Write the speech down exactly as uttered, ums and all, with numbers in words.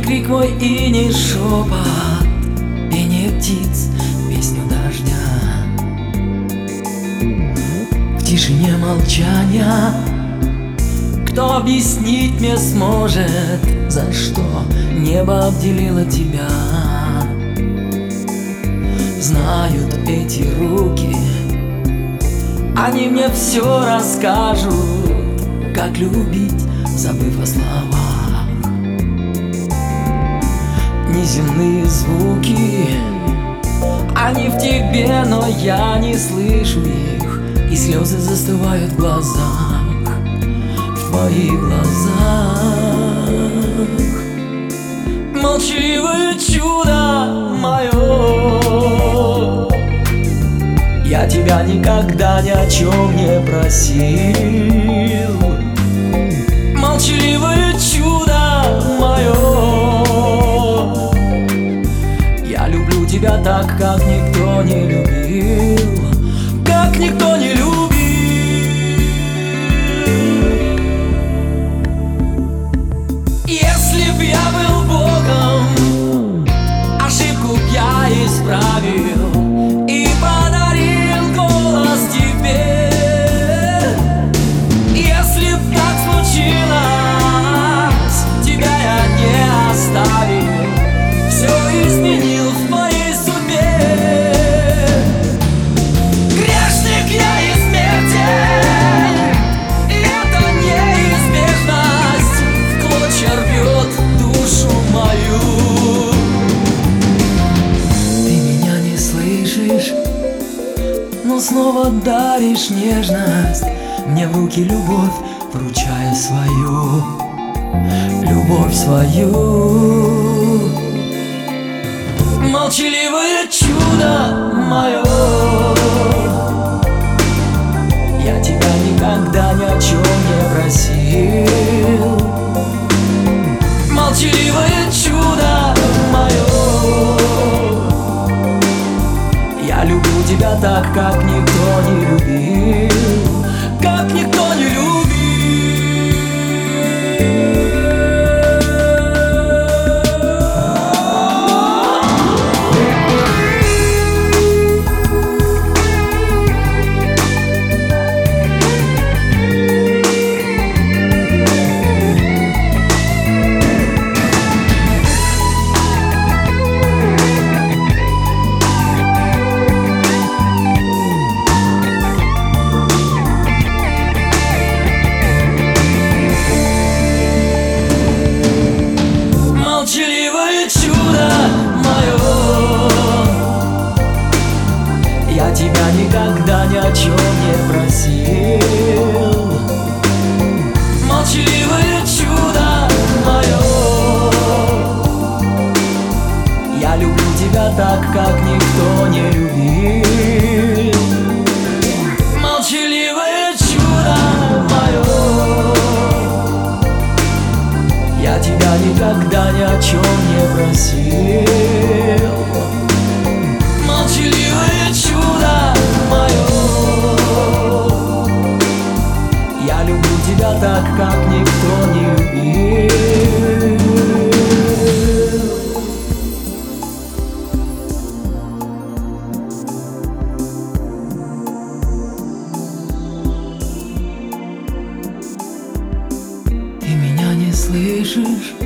крик мой и не шепот, пение птиц, песню дождя. В тишине молчания кто объяснить мне сможет, за что небо обделило тебя? Знают эти руки, они мне все расскажут, как любить, забыв о словах. Неземные звуки, они в тебе, но я не слышу их, и слезы застывают в глазах, в твоих глазах. Молчаливое чудо мое, я тебя никогда ни о чем не просил. Молчаливое чудо мое, я люблю тебя так, как никто не любил, как никто не любил. Если б я был Богом, ошибку б я исправил и подарил голос тебе. Если б так случилось, тебя я не оставил, все изменил в моей судьбе. Грешник я и смертен, и эта неизбежность в клочья рвет душу мою. Ты меня не слышишь, но снова даришь нежность мне в руки, любовь вручая свою, любовь свою. Молчаливое чудо мое, я тебя никогда ни о чем не просил. Молчаливое чудо мое, я люблю тебя так, как никто не любил, как никто не любил. Молчаливое чудо мое, я тебя никогда ни о чем не просил. Молчаливое чудо мое, я люблю тебя так, как никто не любил. Молчаливое чудо мое, я тебя никогда ни о чем не просил. Молчаливое чудо мое, я люблю тебя так, как никто не любил. Ты меня не слышишь,